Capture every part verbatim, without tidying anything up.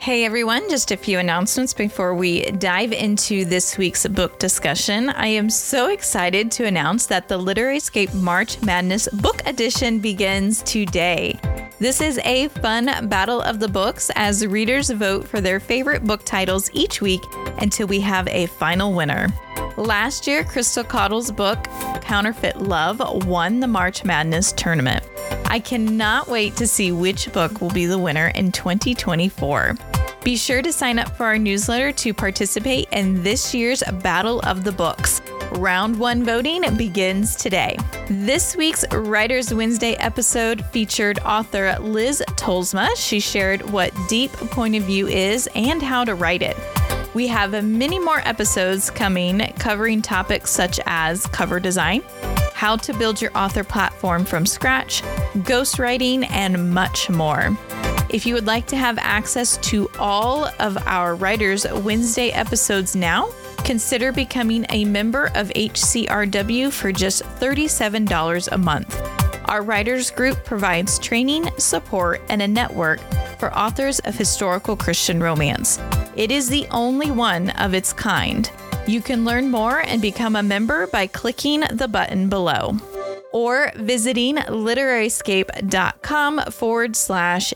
Hey everyone, just a few announcements before we dive into this week's book discussion. I am so excited to announce that the Literaryscape March Madness Book Edition begins today. This is a fun battle of the books as readers vote for their favorite book titles each week until we have a final winner. Last year, Crystal Cottle's book, Counterfeit Love, won the March Madness tournament. I cannot wait to see which book will be the winner in twenty twenty-four. Be sure to sign up for our newsletter to participate in this year's Battle of the Books. Round one voting begins today. This week's Writers Wednesday episode featured author Liz Tolsma. She shared what deep point of view is and how to write it. We have many more episodes coming covering topics such as cover design, how to build your author platform from scratch, ghostwriting, and much more. If you would like to have access to all of our Writers Wednesday episodes now, consider becoming a member of H C R W for just thirty-seven dollars a month. Our writers group provides training, support, and a network for authors of historical Christian romance. It is the only one of its kind. You can learn more and become a member by clicking the button below or visiting literaryscape.com forward slash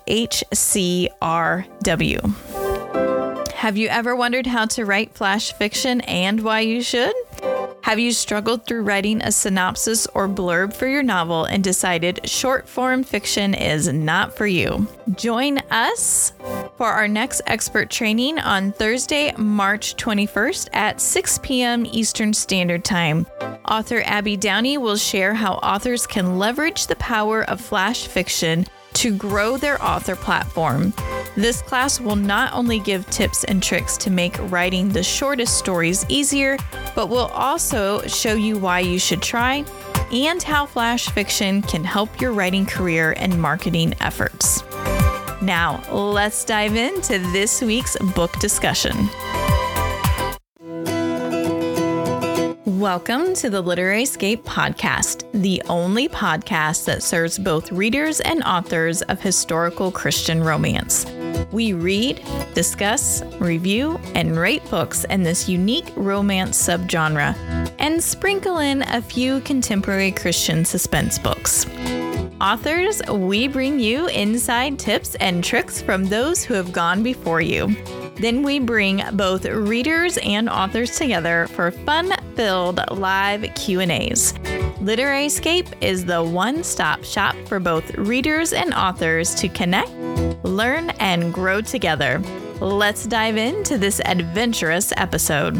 HCRW. Have you ever wondered how to write flash fiction and why you should? Have you struggled through writing a synopsis or blurb for your novel and decided short form fiction is not for you? Join us for our next expert training on Thursday, March twenty-first at six p.m. Eastern Standard Time. Author Abby Downey will share how authors can leverage the power of flash fiction to grow their author platform. This class will not only give tips and tricks to make writing the shortest stories easier, but will also show you why you should try and how flash fiction can help your writing career and marketing efforts. Now, let's dive into this week's book discussion. Welcome to the Literaryscape podcast, the only podcast that serves both readers and authors of historical Christian romance. We read, discuss, review, and rate books in this unique romance subgenre, and sprinkle in a few contemporary Christian suspense books. Authors, we bring you inside tips and tricks from those who have gone before you. Then we bring both readers and authors together for fun-filled live Q and A's. Literaryscape is the one-stop shop for both readers and authors to connect, learn, and grow together. Let's dive into this adventurous episode.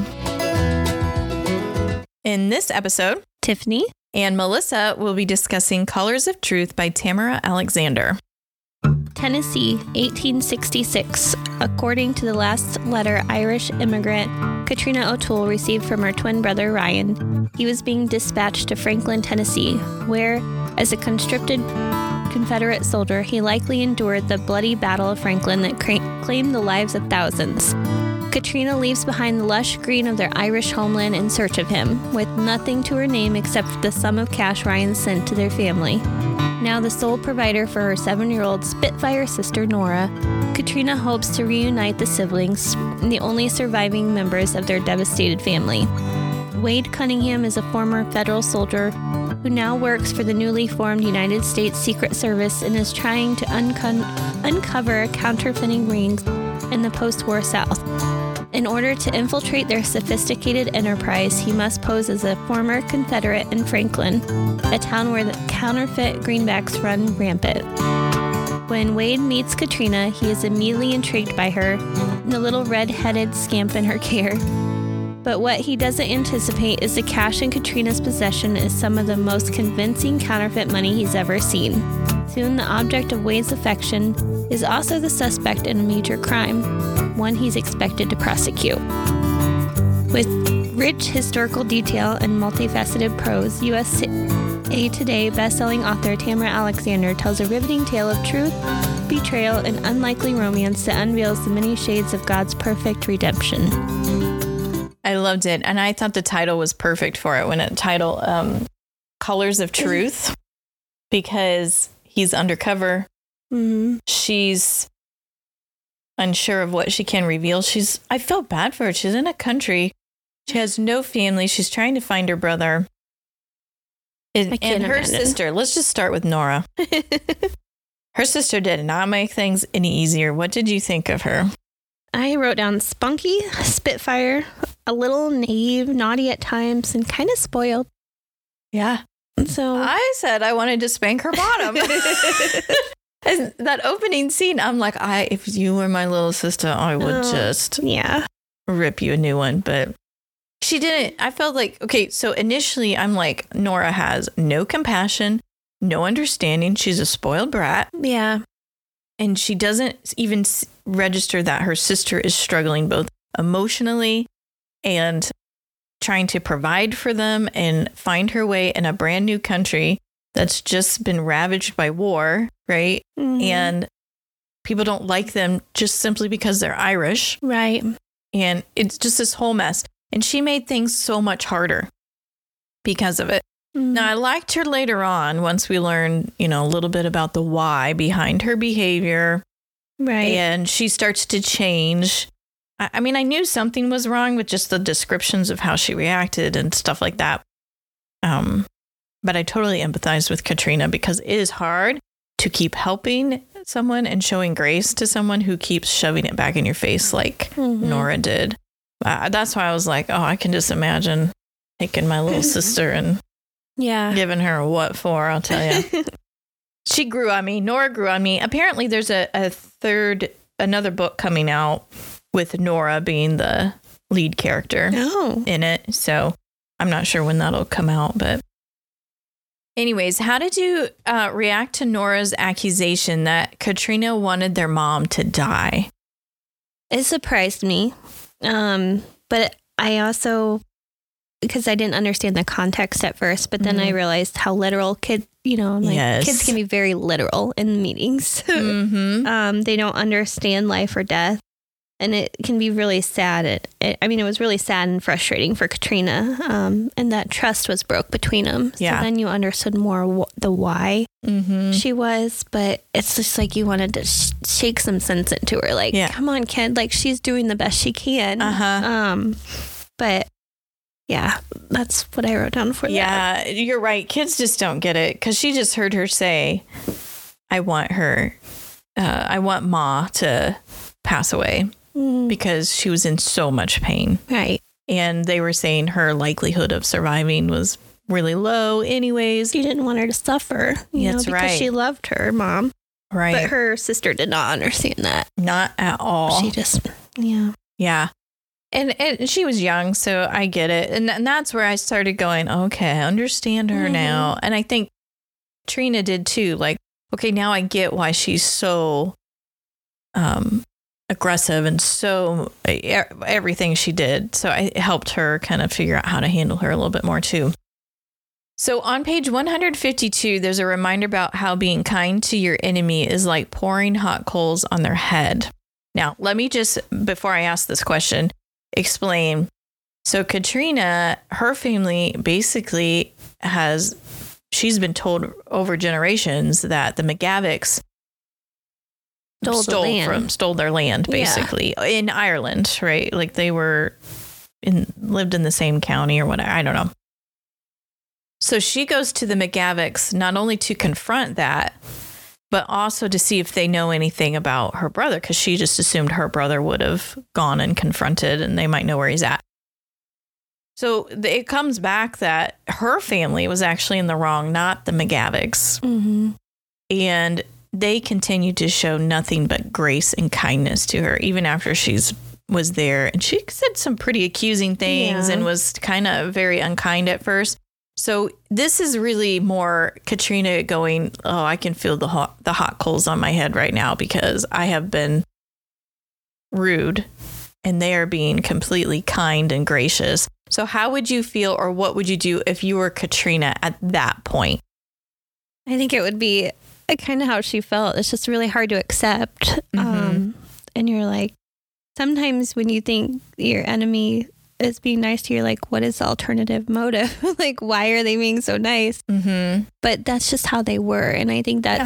In this episode, Tiffany and Melissa will be discussing Colors of Truth by Tamara Alexander. Tennessee, eighteen sixty-six. According to the last letter Irish immigrant Katrina O'Toole received from her twin brother Ryan, he was being dispatched to Franklin, Tennessee, where, as a conscripted Confederate soldier, he likely endured the bloody Battle of Franklin that cra- claimed the lives of thousands. Katrina leaves behind the lush green of their Irish homeland in search of him, with nothing to her name except the sum of cash Ryan sent to their family. Now the sole provider for her seven-year-old Spitfire sister Nora, Katrina hopes to reunite the siblings, the only surviving members of their devastated family. Wade Cunningham is a former federal soldier who now works for the newly formed United States Secret Service and is trying to unco- uncover counterfeiting rings in the post-war South. In order to infiltrate their sophisticated enterprise, he must pose as a former Confederate in Franklin, a town where the counterfeit greenbacks run rampant. When Wade meets Katrina, he is immediately intrigued by her and the little red-headed scamp in her care. But what he doesn't anticipate is the cash in Katrina's possession is some of the most convincing counterfeit money he's ever seen. Soon the object of Wade's affection is also the suspect in a major crime, one he's expected to prosecute. With rich historical detail and multifaceted prose, U S A Today bestselling author Tamara Alexander tells a riveting tale of truth, betrayal, and unlikely romance that unveils the many shades of God's perfect redemption. I loved it, and I thought the title was perfect for it when it titled um, Colors of Truth, because he's undercover. Mm-hmm. She's unsure of what she can reveal. She's, I felt bad for her. She's in a country. She has no family. She's trying to find her brother. And, and her imagine. sister, let's just start with Nora. Her sister did not make things any easier. What did you think of her? I wrote down spunky, spitfire, a little naive, naughty at times, and kind of spoiled. Yeah. So I said I wanted to spank her bottom. And that opening scene, I'm like, I if you were my little sister, I would oh, just yeah rip you a new one. But she didn't. I felt like, okay, so initially I'm like, Nora has no compassion, no understanding. She's a spoiled brat. Yeah. And she doesn't even register that her sister is struggling both emotionally and trying to provide for them and find her way in a brand new country that's just been ravaged by war, right? Mm-hmm. And people don't like them just simply because they're Irish. Right. And it's just this whole mess. And she made things so much harder because of it. Mm-hmm. Now, I liked her later on once we learned, you know, a little bit about the why behind her behavior. Right. And she starts to change. I, I mean, I knew something was wrong with just the descriptions of how she reacted and stuff like that. Um, but I totally empathize with Katrina because it is hard to keep helping someone and showing grace to someone who keeps shoving it back in your face like mm-hmm. Nora did. Uh, that's why I was like, oh, I can just imagine taking my little sister and yeah, giving her a what for, I'll tell you. She grew on me. Nora grew on me. Apparently there's a, a third, another book coming out with Nora being the lead character oh. in it. So I'm not sure when that'll come out, but anyways, how did you uh, react to Nora's accusation that Katrina wanted their mom to die? It surprised me. Um, but I also, because I didn't understand the context at first, but then mm-hmm. I realized how literal kids, you know, like yes. kids can be very literal in meetings. Mm-hmm. um, they don't understand life or death. And it can be really sad. It, it, I mean, it was really sad and frustrating for Katrina. Um, and that trust was broke between them. So yeah. then you understood more wh- the why mm-hmm. she was. But it's just like you wanted to sh- shake some sense into her. Like, yeah. come on, kid. Like, she's doing the best she can. Uh-huh. Um, but yeah, that's what I wrote down for yeah, that. Yeah, you're right. Kids just don't get it because she just heard her say, I want her, uh, I want Ma to pass away. Mm. Because she was in so much pain. Right. And they were saying her likelihood of surviving was really low anyways. She didn't want her to suffer. You That's know, because right. she loved her mom. Right. But her sister did not understand that. Not at all. She just, yeah. Yeah. And, and she was young, so I get it. And, and that's where I started going, okay, I understand her mm-hmm. now. And I think Trina did too. Like, okay, now I get why she's so um. aggressive and so everything she did. So I helped her kind of figure out how to handle her a little bit more too. So on page one hundred fifty-two, there's a reminder about how being kind to your enemy is like pouring hot coals on their head. Now, let me just, before I ask this question, explain. So Katrina, her family basically has, she's been told over generations that the McGavicks Stole, stole the from stole their land basically yeah. in Ireland, right? Like they were in lived in the same county or whatever. I don't know. So she goes to the McGavicks not only to confront that, but also to see if they know anything about her brother, because she just assumed her brother would have gone and confronted and they might know where he's at. So it comes back that her family was actually in the wrong, not the McGavicks. Mm-hmm. And they continued to show nothing but grace and kindness to her, even after she's was there. And she said some pretty accusing things yeah. and was kind of very unkind at first. So this is really more Katrina going, oh, I can feel the hot, the hot coals on my head right now because I have been rude and they are being completely kind and gracious. So how would you feel, or what would you do if you were Katrina at that point? I think it would be kind of how she felt. It's just really hard to accept. Mm-hmm. Um, and you're like, sometimes when you think your enemy is being nice to you, you're like, what is the alternative motive? Like, why are they being so nice? Mm-hmm. But that's just how they were. And I think that yeah.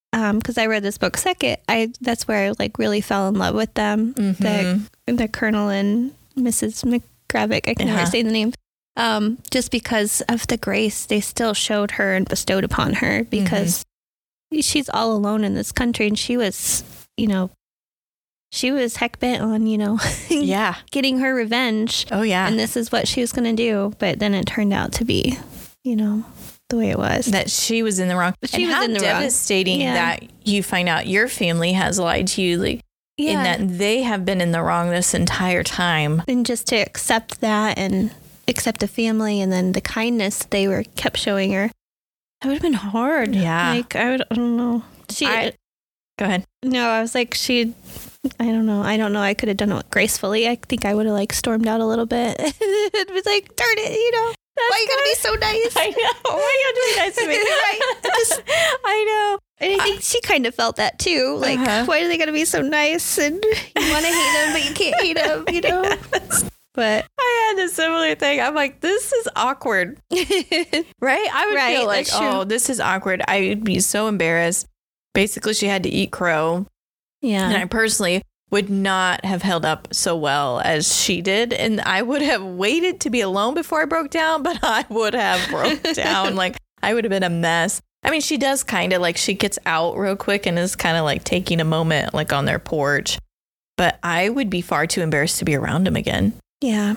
um, because I read this book second, I that's where I like really fell in love with them. Mm-hmm. The the Colonel and Missus McGravick. I can Uh-huh. never say the name. Um, just because of the grace they still showed her and bestowed upon her, because she's all alone in this country, and she was, you know, she was heck bent on, you know, Yeah. getting her revenge. Oh, yeah. And this is what she was going to do. But then it turned out to be, you know, the way it was. That she was in the wrong. She and was how in the wrong. devastating Yeah. that you find out your family has lied to you, like, in Yeah. that they have been in the wrong this entire time. And just to accept that and accept the family and then the kindness they were kept showing her, that would have been hard. Yeah. Like, I would, I don't know. She, I- Go ahead. no, I was like, she, I don't know. I don't know. I could have done it gracefully. I think I would have like stormed out a little bit. It was like, darn it, you know. Why are you going to be so nice? I know. Why are you going to be nice to me? Right. I just- I know. And I think she kind of felt that too. Like, Uh-huh. why are they going to be so nice? And you want to hate them, but you can't hate them, you know? But I had a similar thing. I'm like, this is awkward. Right? I would Right, feel like, that's true. oh, this is awkward. I would be so embarrassed. Basically, she had to eat crow. yeah. And I personally would not have held up so well as she did. And I would have waited to be alone before I broke down, but I would have broke down. Like, I would have been a mess. I mean, she does kind of like, she gets out real quick and is kind of like taking a moment, like on their porch. But I would be far too embarrassed to be around him again. Yeah.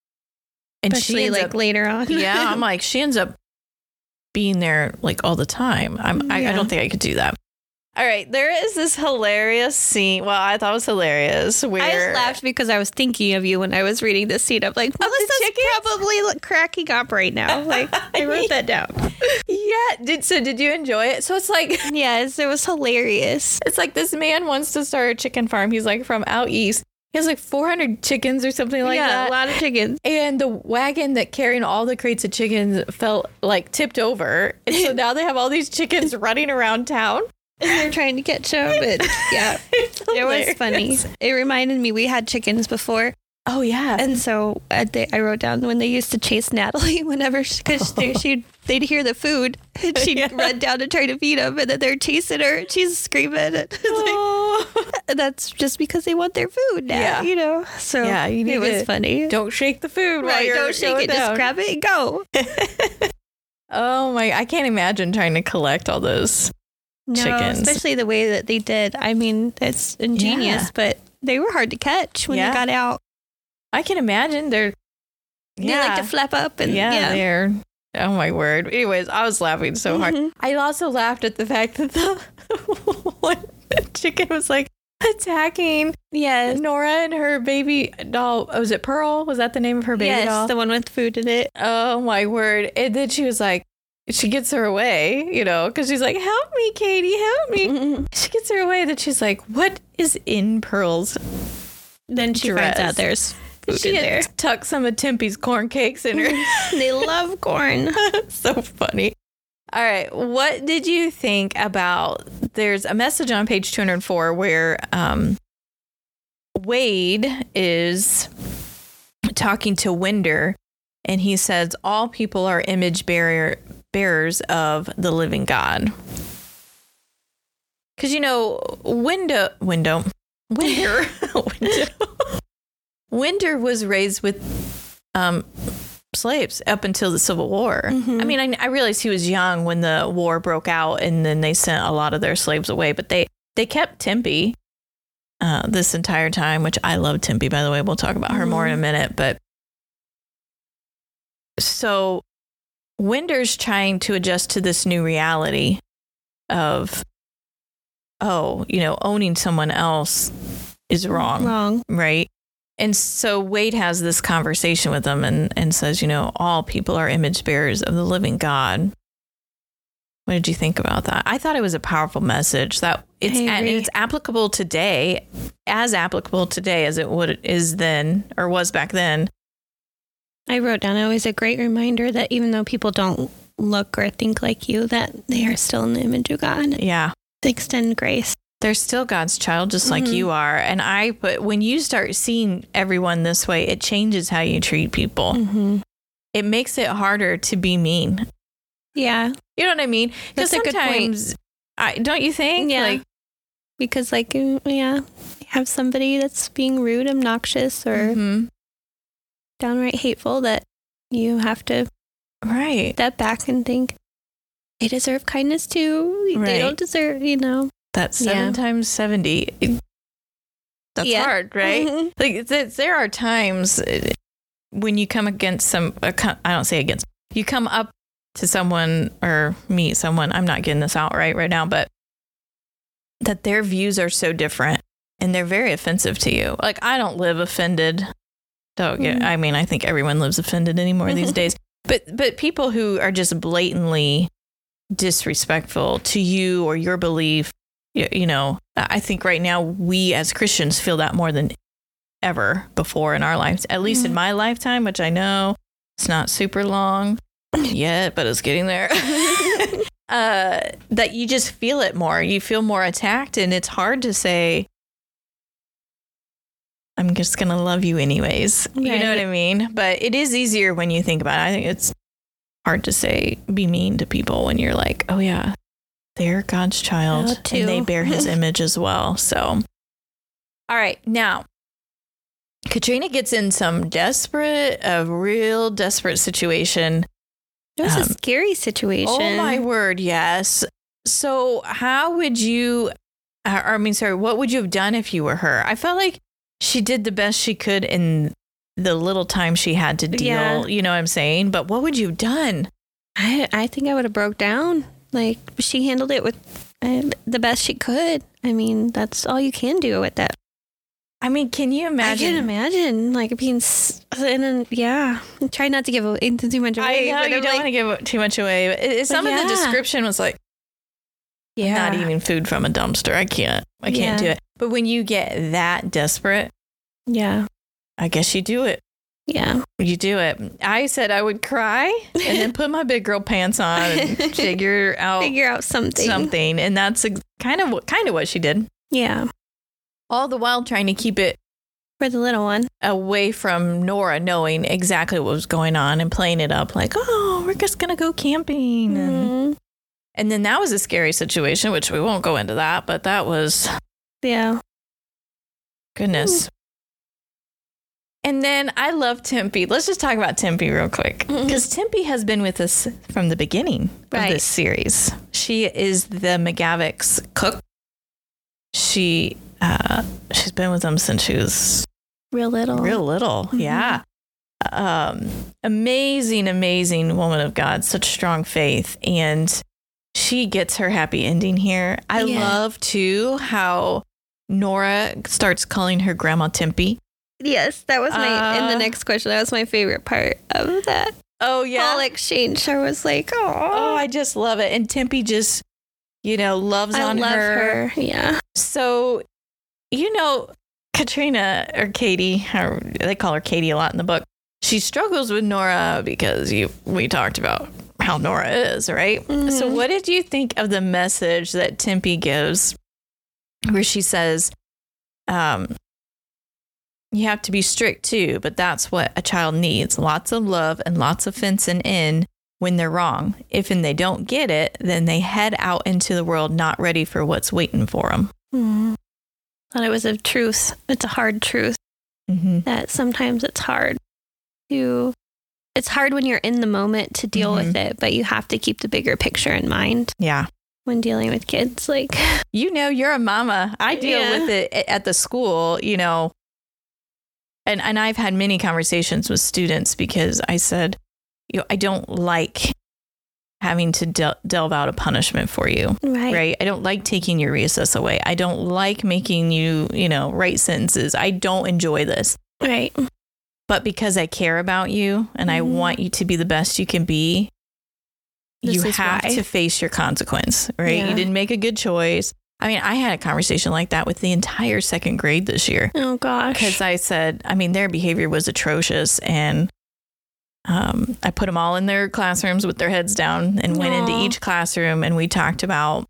And Especially she ends like up, later on. yeah, I'm like, she ends up being there like all the time. I'm, I, I Yeah. don't think I could do that. All right, there is this hilarious scene. Well, I thought it was hilarious. Where I just laughed because I was thinking of you when I was reading this scene. I'm like, Melissa's chickens? probably like, cracking up right now. Like, I wrote that down. Yeah. Did so? Did you enjoy it? So it's like Yes, it was hilarious. it's like this man wants to start a chicken farm. He's like from out east. He has like four hundred chickens or something like yeah, that. a lot of chickens. And the wagon that carrying all the crates of chickens felt like tipped over. And so now they have all these chickens running around town. And they're trying to catch up. And yeah, It's it was hilarious. funny. It reminded me, we had chickens before. Oh, yeah. And so uh, they, I wrote down when they used to chase Natalie whenever, because she, she'd, they'd hear the food and she'd Yeah. run down to try to feed them, and then they're chasing her and she's screaming. It's Oh. like, that's just because they want their food now, Yeah. you know? So Yeah, you need it was to- funny. Don't shake the food while right, you're don't shake going it, down. just grab it and go. Oh, my. I can't imagine trying to collect all those. No, Chickens. especially the way that they did. I mean, it's ingenious, Yeah. but they were hard to catch when Yeah. they got out. I can imagine they're. They like to flap up and Yeah, yeah. they're. Oh my word. Anyways, I was laughing so hard. Mhm. I also laughed at the fact that the one chicken was like attacking Yes. Nora and her baby doll. Oh, was it Pearl? Was that the name of her baby yes, doll? the one with food in it. Oh my word. And then she was like, she gets her away, you know, because she's like, help me, Katie, help me. Mhm. She gets her away. Then she's like, what is in Pearl's Then she dress? finds out there's food She in there. had tucked some of Tempe's corn cakes in her. They love corn. So funny. All right. What did you think about, there's a message on page two hundred four where um, Wade is talking to Winder, and he says, all people are image bearer, bearers of the living God. Because, you know, window, window, Winder, window, Winder was raised with um, slaves up until the Civil War. Mhm. I mean, I, I realized he was young when the war broke out, and then they sent a lot of their slaves away, but they, they kept Tempe uh, this entire time, which I love Tempe, by the way. We'll talk about her more in a minute. But so Winder's trying to adjust to this new reality of, oh, you know, owning someone else is wrong. Wrong. Right. And so Wade has this conversation with them and, and says, you know, all people are image bearers of the living God. What did you think about that? I thought it was a powerful message that it's I and agree. it's applicable today, as applicable today as it would is then or was back then. I wrote down, it was a great reminder that even though people don't look or think like you, that they are still in the image of God. Yeah. To extend grace. They're still God's child, just like Mhm. you are. And I put, when you start seeing everyone this way, it changes how you treat people. Mm-hmm. It makes it harder to be mean. Yeah. You know what I mean? Because That's a good point. sometimes I don't you think? Yeah. Like, because like, yeah, you have somebody that's being rude, obnoxious, or mhm. downright hateful that you have to Right. step back and think they deserve kindness too. Right. They don't deserve, you know. That's seven Yeah. times seventy. That's Yeah. hard, right? Mhm. Like it's, it's, there are times uh, when you come against some, uh, co- I don't say against, you come up to someone or meet someone, I'm not getting this out right right now, but that their views are so different and they're very offensive to you. Like I don't live offended. Don't get, Mhm. I mean, I think everyone lives offended anymore these days, but, but people who are just blatantly disrespectful to you or your belief, you, you know, I think right now we as Christians feel that more than ever before in our lives, at least Mhm. in my lifetime, which I know it's not super long yet, but it's getting there. uh, that you just feel it more. You feel more attacked, and it's hard to say, I'm just going to love you anyways. You know what Right. I mean? But it is easier when you think about it. I think it's hard to say, be mean to people when you're like, oh, yeah, they're God's child Oh, too. and they bear his image as well. So, all right. Now, Katrina gets in some desperate, a real desperate situation. It was Um, a scary situation. Oh, my word. Yes. So, how would you, or, I mean, sorry, what would you have done if you were her? I felt like she did the best she could in the little time she had to deal. Yeah. You know what I'm saying? But what would you have done? I, I think I would have broke down. Like, she handled it with uh, the best she could. I mean, that's all you can do with that. I mean, can you imagine? I can imagine, like, being, s- and then, yeah, try not to give away too much away. I know but you I'm don't like, want to give too much away. But it- some of yeah. the description was like, yeah. not eating food from a dumpster. I can't. I can't Yeah. do it. But when you get that desperate, Yeah. I guess you do it. Yeah. You do it. I said I would cry and then put my big girl pants on and figure out Figure out something. something. And that's ex- kind of what kind of what she did. Yeah. All the while trying to keep it For the little one. away from Nora knowing exactly what was going on and playing it up like, oh, we're just gonna go camping. And, Mhm. and then that was a scary situation, which we won't go into that, but that was Yeah. goodness. And then I love Tempe. Let's just talk about Tempe real quick. Because Tempe has been with us from the beginning Right. of this series. She is the McGavick's cook. She uh, she's been with them since she was Real little. real little. Yeah. Um, amazing, amazing woman of God. Such strong faith. And she gets her happy ending here. I Yeah. love too how Nora starts calling her grandma Tempe. Yes, that was my, in the Uh, next question, that was my favorite part of that Oh, yeah. whole exchange. I was like, Oh, oh, I just love it. And Tempe just, you know, loves I on love her. her. Yeah. So, you know, Katrina or Katie, or they call her Katie a lot in the book, she struggles with Nora because you we talked about how Nora is, right? So, Mhm. what did you think of the message that Tempe gives where she says, um, you have to be strict too, but that's what a child needs. Lots of love and lots of fencing in when they're wrong. If and they don't get it, then they head out into the world not ready for what's waiting for them. Mm. Thought it was a truth. It's a hard truth Mm-hmm. that sometimes it's hard to, it's hard when you're in the moment to deal with it, but you have to keep the bigger picture in mind Yeah. when dealing with kids. Like, You know, you're a mama. I deal Yeah. with it a- at the school, you know, and, and I've had many conversations with students because I said, you know, I don't like having to del- delve out a punishment for you. right. Right. I don't like taking your recess away. I don't like making you, you know, write sentences. I don't enjoy this. Right. But because I care about you and I Mhm. want you to be the best you can be, This you is have why. to face your consequence, right? Yeah. You didn't make a good choice. I mean, I had a conversation like that with the entire second grade this year Oh, gosh. because I said, I mean, their behavior was atrocious. And um, I put them all in their classrooms with their heads down and went into Aw. each classroom and we talked about,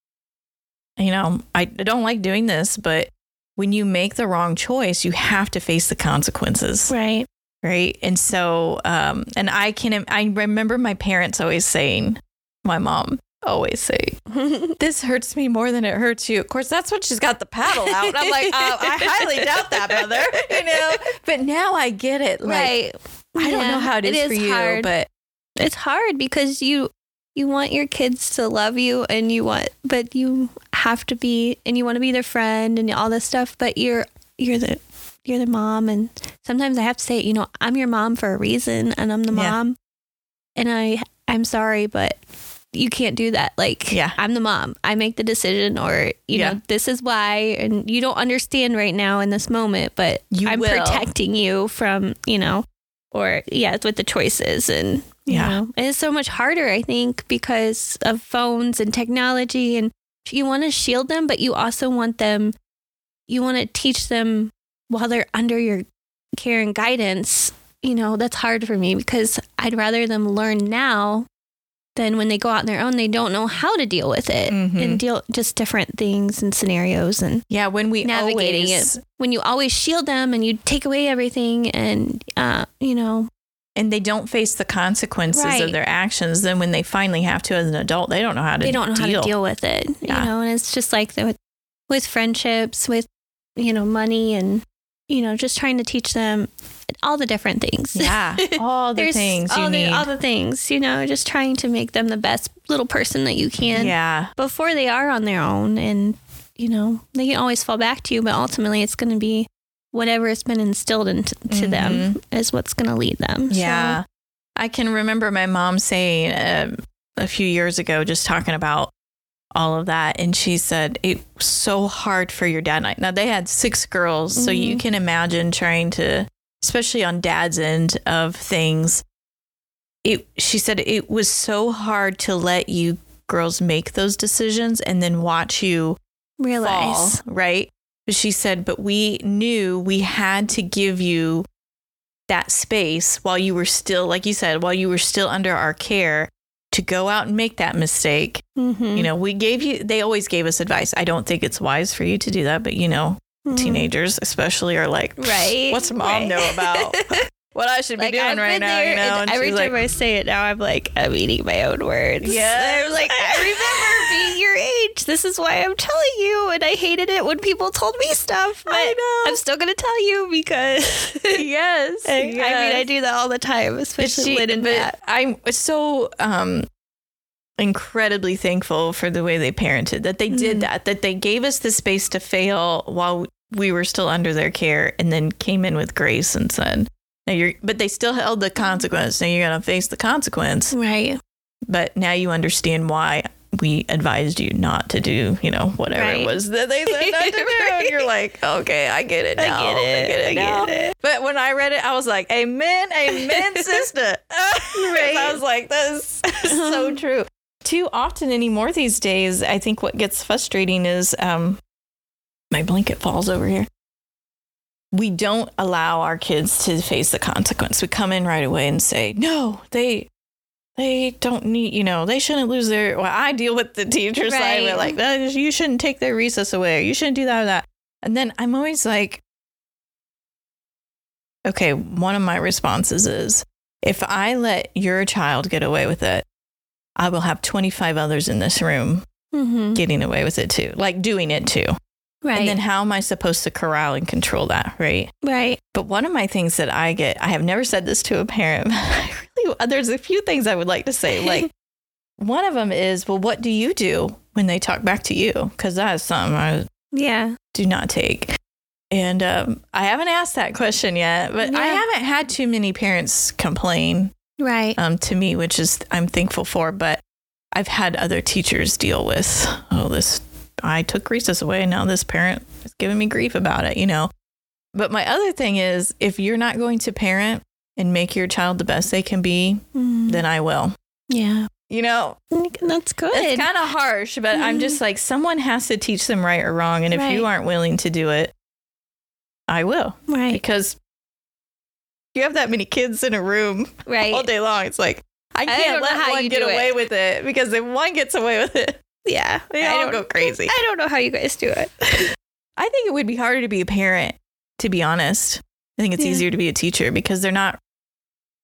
you know, I, I don't like doing this, but when you make the wrong choice, you have to face the consequences. Right. Right. And so, um, and I can, I remember my parents always saying, my mom always say, this hurts me more than it hurts you. Of course, that's when she's got the paddle out. And I'm like, uh, I highly doubt that, mother. You know, but now I get it. Like, right. I don't Yeah, know how it is, it is for you, hard. but It's hard because you you want your kids to love you and you want, but you have to be, and you want to be their friend and all this stuff, but you're you're the you're the mom, and sometimes I have to say, you know, I'm your mom for a reason, and I'm the Yeah. mom, and I I'm sorry, but you can't do that. Like, Yeah. I'm the mom. I make the decision, or you Yeah. know, this is why, and you don't understand right now in this moment, but You I'm will. protecting you from, you know, or yeah, with the choices and. You Yeah. know, and it's so much harder, I think, because of phones and technology, and you want to shield them, but you also want them, you want to teach them while they're under your care and guidance. You know, that's hard for me because I'd rather them learn now than when they go out on their own, they don't know how to deal with it Mhm. and deal just different things and scenarios and yeah, when we navigating always, it. When you always shield them and you take away everything and, uh, you know, and they don't face the consequences Right. of their actions, then when they finally have to as an adult, they don't know how to they don't know deal. how to deal with it, Yeah. you know, and it's just like the, with, with friendships, with, you know, money and, you know, just trying to teach them all the different things. Yeah, all the There's things all you the, need. all the things, you know, just trying to make them the best little person that you can yeah, before they are on their own. And, you know, they can always fall back to you, but ultimately it's going to be whatever has been instilled into to them is what's going to lead them. yeah. I can remember my mom saying um, a few years ago, just talking about all of that. And she said, it was so hard for your dad and I. Now, they had six girls. So you can imagine trying to, especially on dad's end of things. It, she said it was so hard to let you girls make those decisions and then watch you So realize. fall, right? But she said, but we knew we had to give you that space while you were still, like you said, while you were still under our care to go out and make that mistake. Mm-hmm. You know, we gave you, they always gave us advice. I don't think it's wise for you to do that, but you know, Mhm. teenagers especially are like, Right. what's mom right. know about what I should be Like, doing I've right been now, there, you know? and And every she's time like, I say it now, I'm like, I'm eating my own words. Yes. I'm like, I remember being your age. This is why I'm telling you. And I hated it when people told me stuff. But I know. I'm still going to tell you because yes, I, I yes. mean, I do that all the time, especially She- Lynn and but Matt. I'm so um, incredibly thankful for the way they parented, that they did Mhm. that, that they gave us the space to fail while we were still under their care, and then came in with grace and said, now you're, but they still held the consequence. Now you're going to face the consequence, Right. but now you understand why we advised you not to do, you know, whatever Right. it was that they said not to do. And you're like, okay, I get it I now. get it. I get it I now. get it. But when I read it, I was like, amen, amen, sister. Right. I was like, that's so true. Too often anymore these days, I think what gets frustrating is um, my blanket falls over here. We don't allow our kids to face the consequence. We come in right away and say, no, they they don't need, you know, they shouldn't lose their, well, I deal with the teacher side. Right. We're like, "No, you shouldn't take their recess away. Or you shouldn't do that or that. And then I'm always like, okay, one of my responses is, if I let your child get away with it, I will have twenty-five others in this room Mm-hmm. getting away with it too, like doing it too. Right. And then how am I supposed to corral and control that, right? right. But one of my things that I get, I have never said this to a parent, but I really, there's a few things I would like to say. Like, one of them is, well, what do you do when they talk back to you? Because that is something I Yeah. do not take. And um, I haven't asked that question yet, but I Yeah. haven't had too many parents complain Right. um, to me, which is I'm thankful for. But I've had other teachers deal with, oh, this, I took recess away, and now this parent is giving me grief about it, you know. But my other thing is, if you're not going to parent and make your child the best they can be, Mm. then I will. Yeah. You know, That's good. it's kind of harsh, but I'm just like, someone has to teach them right or wrong. And if you Right. aren't willing to do it, I will. right. Because you have that many kids in a room Right. all day long. It's like, I don't can't know let how one you get do away it. with it, because if one gets away with it, Yeah. they I all don't- go crazy. I don't know how you guys do it. I think it would be harder to be a parent, to be honest. I think it's Yeah. easier to be a teacher because they're not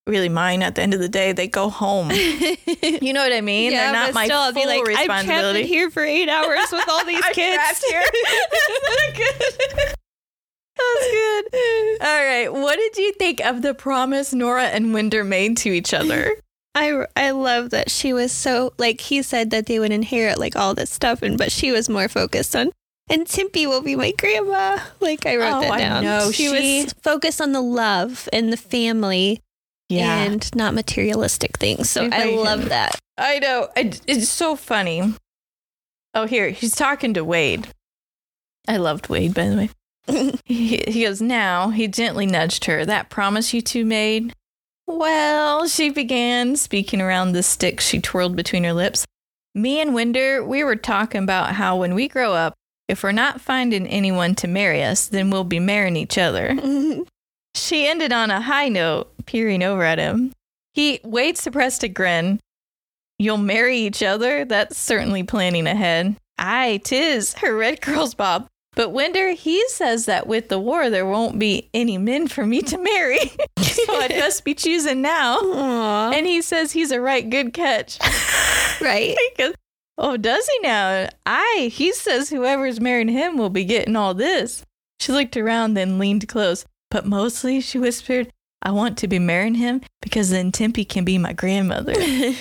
really mine at the end of the day. They go home. You know what I mean? Yeah, They're not but my still, I'll full be like, I'm trapped responsibility. in here for eight hours with all these I'm kids. trapped here. That's not good. That's good. All right. What did you think of the promise Nora and Winder made to each other? I, I love that she was so, like, he said that they would inherit, like, all this stuff, and but she was more focused on, and Timpy will be my grandma. Like, I wrote Oh, that I down. know. She, She- was focused on the love and the family and not materialistic things. So If I I love can- that. I know. I, it's so funny. Oh, here. He's talking to Wade. I loved Wade, by the way. he, he goes, now, he gently nudged her. That promise you two made? Well, she began, speaking around the stick she twirled between her lips. Me and Winder, we were talking about how when we grow up, if we're not finding anyone to marry us, then we'll be marrying each other. She ended on a high note, peering over at him. He, Wade suppressed a grin. You'll marry each other? That's certainly planning ahead. Aye, 'tis, her red curls bob. But Winder, he says that with the war, there won't be any men for me to marry. So I'd best be choosing now. Aww. And he says he's a right good catch. Right. He goes, oh, does he now? Aye, he says whoever's marrying him will be getting all this. She looked around, then leaned close. But mostly, she whispered, I want to be marrying him because then Timpy can be my grandmother.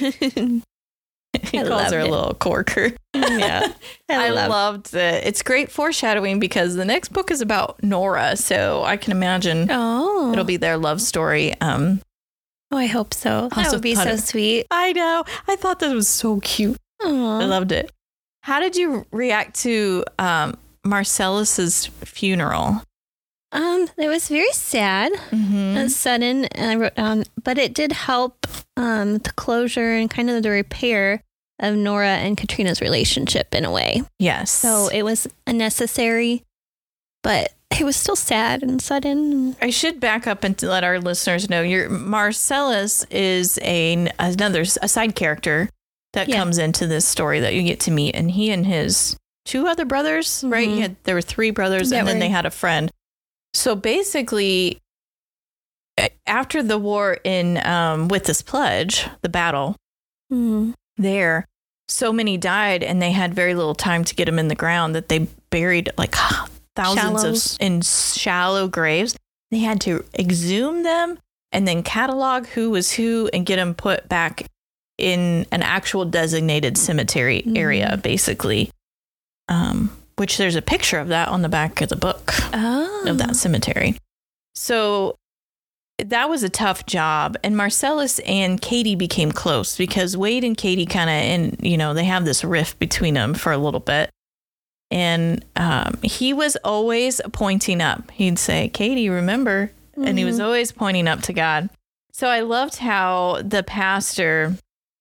He I calls loved her a it. little corker. Yeah. I, I love loved it. It's great foreshadowing because the next book is about Nora. So I can imagine Oh. it'll be their love story. Um, Oh, I hope so. That Also would be put so it- sweet. I know. I thought that was so cute. I Aww. loved it. How did you react to um, Marcellus's funeral? Um, it was very sad Mm-hmm. and sudden, and I wrote down, but it did help um the closure and kind of the repair of Nora and Katrina's relationship in a way. Yes. So it was unnecessary, but it was still sad and sudden. I should back up and to let our listeners know your Marcellus is a another a side character that Yeah. comes into this story that you get to meet, and he and his two other brothers, right? Mhm. He had, there were three brothers, That and then were- they had a friend. So basically, a- after the war in um, with this pledge, the battle Mm. there, so many died, and they had very little time to get them in the ground that they buried like thousands Shallows. of in shallow graves. They had to exhume them and then catalog who was who and get them put back in an actual designated cemetery Mhm. area, basically. Um, which there's a picture of that on the back of the book Oh. of that cemetery. So that was a tough job. And Marcellus and Katie became close because Wade and Katie kind of, and you know, they have this rift between them for a little bit. And um, he was always pointing up. He'd say, Katie, remember? And he was always pointing up to God. So I loved how the pastor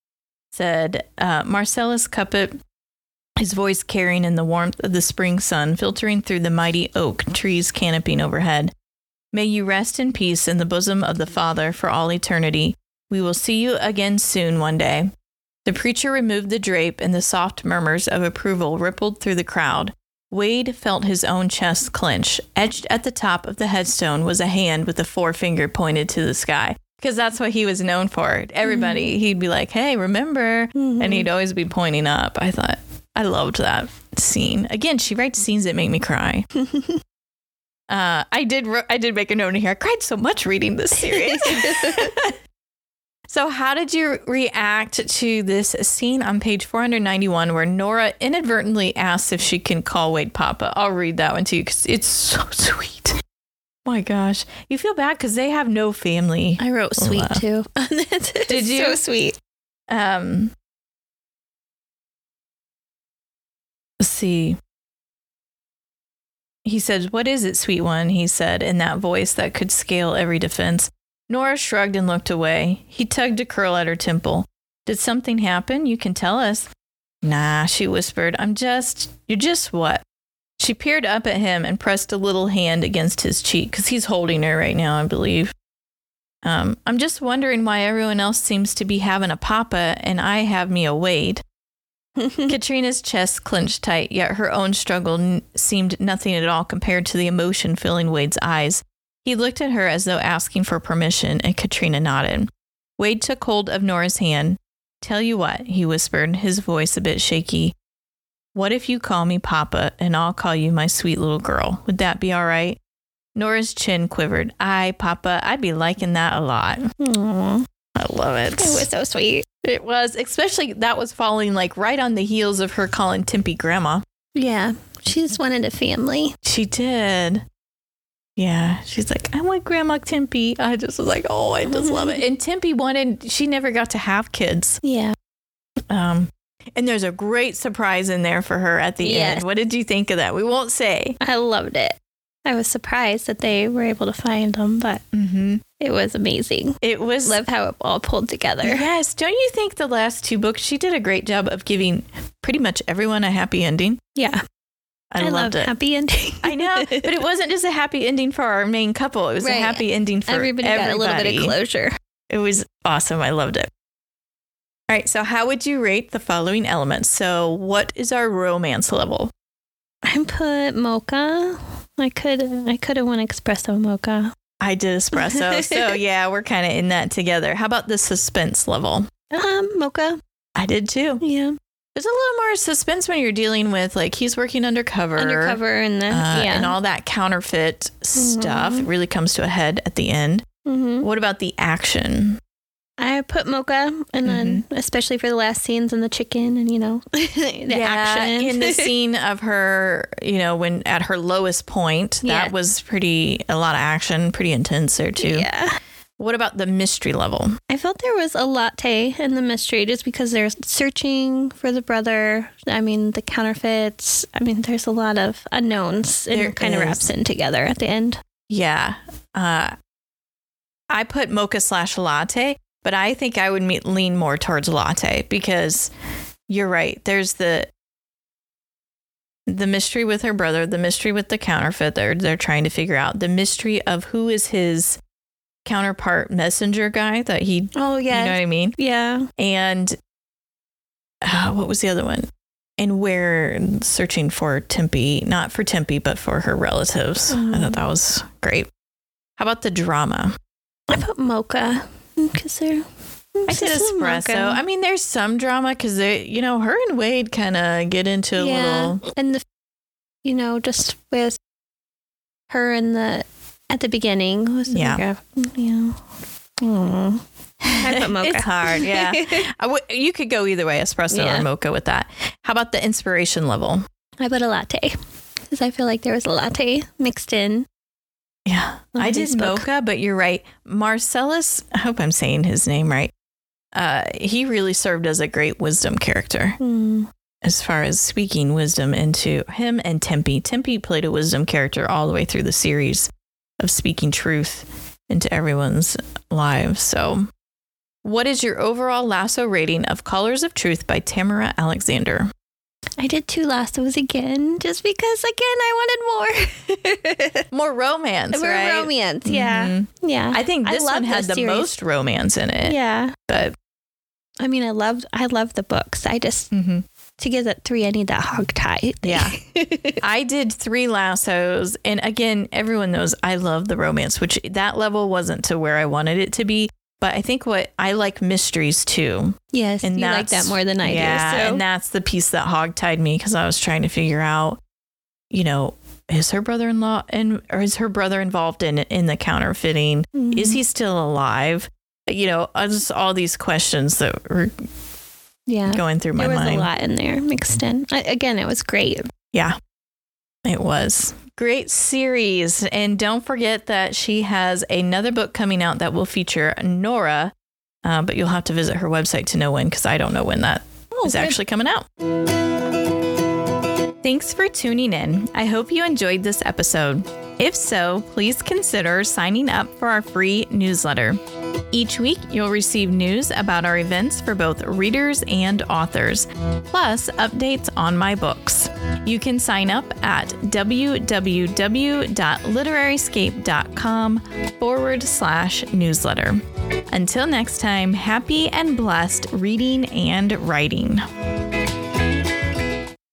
said, uh, Marcellus Cuppet, his voice carrying in the warmth of the spring sun, filtering through the mighty oak trees canopying overhead. May you rest in peace in the bosom of the Father for all eternity. We will see you again soon one day. The preacher removed the drape, and the soft murmurs of approval rippled through the crowd. Wade felt his own chest clench. Etched at the top of the headstone was a hand with a forefinger pointed to the sky. Because that's what he was known for. Everybody, mm-hmm. he'd be like, hey, remember? Mm-hmm. And he'd always be pointing up. I thought, I loved that scene. Again, she writes scenes that make me cry. uh, I did I did make a note in here. I cried so much reading this series. So how did you react to this scene on page four ninety-one where Nora inadvertently asks if she can call Wade Papa? I'll read that one to you because it's so sweet. My gosh. You feel bad because they have no family. I wrote sweet left. too. Did you? So sweet. Um, let's see. He said, what is it, sweet one? He said in that voice that could scale every defense. Nora shrugged and looked away. He tugged a curl at her temple. Did something happen? You can tell us. Nah, she whispered. I'm just, you're just what? She peered up at him and pressed a little hand against his cheek because he's holding her right now, I believe. Um, I'm just wondering why everyone else seems to be having a papa and I have me a Wade. Katrina's chest clenched tight, yet her own struggle n- seemed nothing at all compared to the emotion filling Wade's eyes. He looked at her as though asking for permission, and Katrina nodded. Wade took hold of Nora's hand. Tell you what, he whispered, his voice a bit shaky. What if you call me Papa and I'll call you my sweet little girl? Would that be all right? Nora's chin quivered. Aye, Papa, I'd be liking that a lot. Aww. I love it. It was so sweet. It was, especially that was falling like right on the heels of her calling Tempe grandma. Yeah, she just wanted a family. She did. Yeah, she's like, I want Grandma Tempe. I just was like, oh, I just love it. And Tempe wanted, she never got to have kids. Yeah. Um, and there's a great surprise in there for her at the Yes. end. What did you think of that? We won't say. I loved it. I was surprised that they were able to find them, but Mm-hmm. it was amazing. It was. Love how it all pulled together. Yes. Don't you think the last two books, she did a great job of giving pretty much everyone a happy ending? Yeah. I, I loved love it. happy ending. I know, but it wasn't just a happy ending for our main couple. It was Right. a happy ending for everybody, everybody. got a little bit of closure. It was awesome. I loved it. All right. So how would you rate the following elements? So what is our romance level? I put mocha. I could I could have won espresso mocha. I did espresso. So yeah, we're kind of in that together. How about the suspense level? Um, mocha. I did too. Yeah. There's a little more suspense when you're dealing with like he's working undercover. Undercover and the uh, yeah. and all that counterfeit stuff. It really comes to a head at the end. Mm-hmm. What about the action? I put mocha, and then especially for the last scenes and the chicken and, you know, the action. In the scene of her, you know, when at her lowest point, Yeah. that was pretty, a lot of action, pretty intense there too. Yeah. What about the mystery level? I felt there was a latte in the mystery just because they're searching for the brother. I mean, the counterfeits. I mean, there's a lot of unknowns and There it kind of is. wraps in together at the end. Yeah. Uh, I put mocha slash latte, but I think I would me- lean more towards latte because you're right. There's the the mystery with her brother, the mystery with the counterfeit they're, they're trying to figure out, the mystery of who is his counterpart messenger guy that he, Oh, yeah. you know what I mean? Yeah. And uh, what was the other one? And we're searching for Tempe, not for Tempe, but for her relatives. Mm. I thought that was great. How about the drama? I put mocha because they're. I did espresso. I mean, there's some drama because they, you know, her and Wade kind of get into a yeah. little. And the, you know, just with her in the at the beginning was the Yeah. paragraph, you know. Aww. I put mocha. It's hard, yeah. I w- you could go either way, espresso Yeah. or mocha with that. How about the inspiration level? I put a latte because I feel like there was a latte mixed in. Yeah, Oh, I they did spoke. mocha, but you're right. Marcellus, I hope I'm saying his name right. Uh, he really served as a great wisdom character Mm. as far as speaking wisdom into him and Tempe. Tempe played a wisdom character all the way through the series of speaking truth into everyone's lives. So what is your overall lasso rating of Colors of Truth by Tamara Alexander? I did two lassos again, just because again I wanted more. More romance, More right? romance, yeah, Mhm. yeah. I think this love one had this the series. most romance in it. Yeah, But I mean, I loved, I love the books. I just mhm. to get that three, I need that hog tie. Yeah. I did three lassos. And again, everyone knows I love the romance, which that level wasn't to where I wanted it to be. But I think what I like mysteries too. Yes, And you like that's- that more than I yeah, do. So. and that's the piece that hogtied me because I was trying to figure out, you know, is her brother-in-law and or is her brother involved in in the counterfeiting? Mhm. Is he still alive? You know, uh, just all these questions that were yeah, going through my there was mind. a lot in there mixed in. I, again, it was great. Yeah, it was. Great series. And don't forget that she has another book coming out that will feature Nora, uh, but you'll have to visit her website to know when because I don't know when that Oh, is good. actually coming out. Thanks for tuning in. I hope you enjoyed this episode. If so, please consider signing up for our free newsletter. Each week, you'll receive news about our events for both readers and authors, plus updates on my books. You can sign up at www.literaryscape.com forward slash newsletter. Until next time, happy and blessed reading and writing.